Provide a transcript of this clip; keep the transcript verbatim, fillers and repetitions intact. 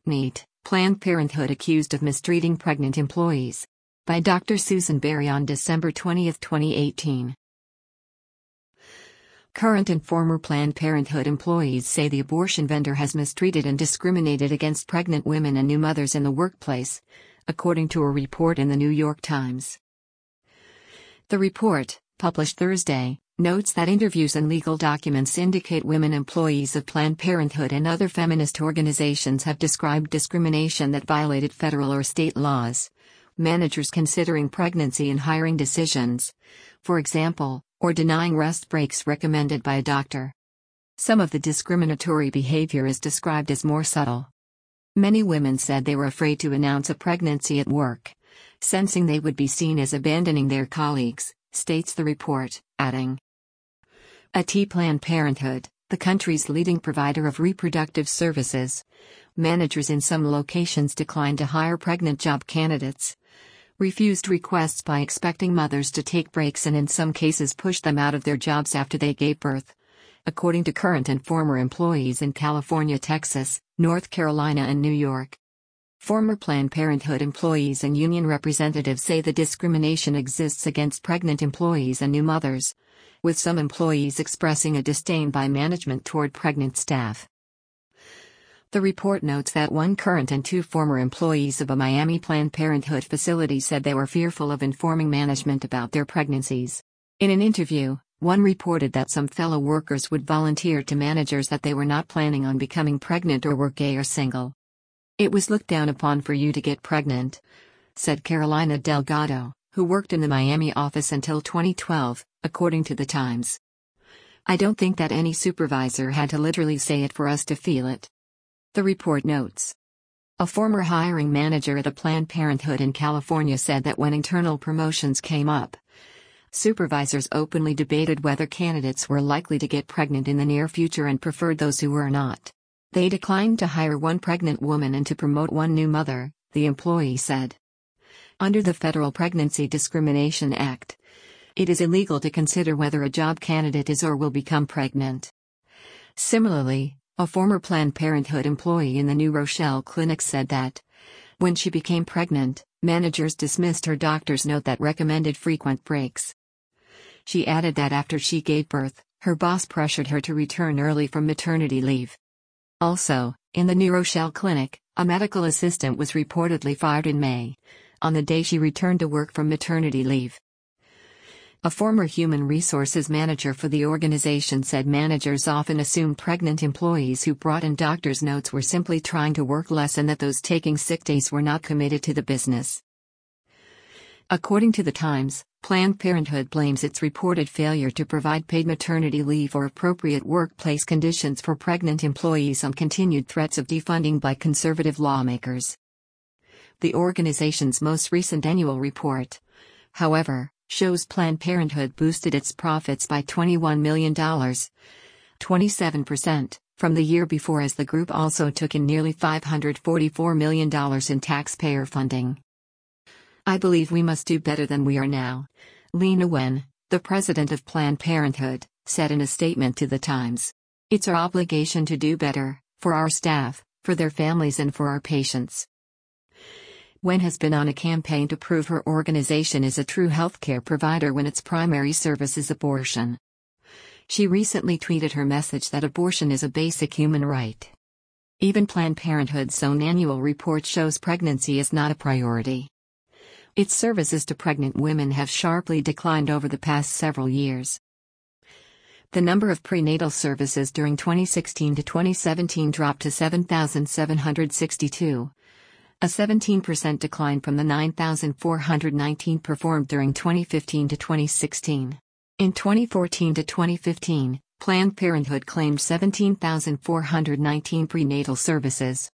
Neat, Planned Parenthood accused of mistreating pregnant employees. By Doctor Susan Berry on December twentieth, twenty eighteen. Current and former Planned Parenthood employees say the abortion vendor has mistreated and discriminated against pregnant women and new mothers in the workplace, according to a report in the New York Times. The report, published Thursday, notes that interviews and legal documents indicate women employees of Planned Parenthood and other feminist organizations have described discrimination that violated federal or state laws, managers considering pregnancy in hiring decisions, for example, or denying rest breaks recommended by a doctor. Some of the discriminatory behavior is described as more subtle. Many women said they were afraid to announce a pregnancy at work, sensing they would be seen as abandoning their colleagues, states the report, adding, At Planned Parenthood, the country's leading provider of reproductive services, managers in some locations declined to hire pregnant job candidates, refused requests by expecting mothers to take breaks and in some cases pushed them out of their jobs after they gave birth, according to current and former employees in California, Texas, North Carolina and New York. Former Planned Parenthood employees and union representatives say the discrimination exists against pregnant employees and new mothers, with some employees expressing a disdain by management toward pregnant staff. The report notes that one current and two former employees of a Miami Planned Parenthood facility said they were fearful of informing management about their pregnancies. In an interview, one reported that some fellow workers would volunteer to managers that they were not planning on becoming pregnant or were gay or single. It was looked down upon for you to get pregnant, said Carolina Delgado, who worked in the Miami office until twenty twelve, according to the Times. I don't think that any supervisor had to literally say it for us to feel it. The report notes. A former hiring manager at a Planned Parenthood in California said that when internal promotions came up, supervisors openly debated whether candidates were likely to get pregnant in the near future and preferred those who were not. They declined to hire one pregnant woman and to promote one new mother, the employee said. Under the Federal Pregnancy Discrimination Act, it is illegal to consider whether a job candidate is or will become pregnant. Similarly, a former Planned Parenthood employee in the New Rochelle clinic said that, when she became pregnant, managers dismissed her doctor's note that recommended frequent breaks. She added that after she gave birth, her boss pressured her to return early from maternity leave. Also, in the New Rochelle clinic, a medical assistant was reportedly fired in May, on the day she returned to work from maternity leave. A former human resources manager for the organization said managers often assumed pregnant employees who brought in doctor's notes were simply trying to work less and that those taking sick days were not committed to the business. According to the Times, Planned Parenthood blames its reported failure to provide paid maternity leave or appropriate workplace conditions for pregnant employees on continued threats of defunding by conservative lawmakers. The organization's most recent annual report, however, shows Planned Parenthood boosted its profits by twenty-one million dollars, twenty-seven percent, from the year before as the group also took in nearly five hundred forty-four million dollars in taxpayer funding. I believe we must do better than we are now, Lena Wen, the president of Planned Parenthood, said in a statement to the Times. It's our obligation to do better, for our staff, for their families and for our patients. Wen has been on a campaign to prove her organization is a true healthcare provider when its primary service is abortion. She recently tweeted her message that abortion is a basic human right. Even Planned Parenthood's own annual report shows pregnancy is not a priority. Its services to pregnant women have sharply declined over the past several years. The number of prenatal services during twenty sixteen to twenty seventeen dropped to seven thousand seven hundred sixty-two. A seventeen percent decline from the nine thousand four hundred nineteen performed during twenty fifteen to twenty sixteen. In twenty fourteen to twenty fifteen, Planned Parenthood claimed seventeen thousand four hundred nineteen prenatal services,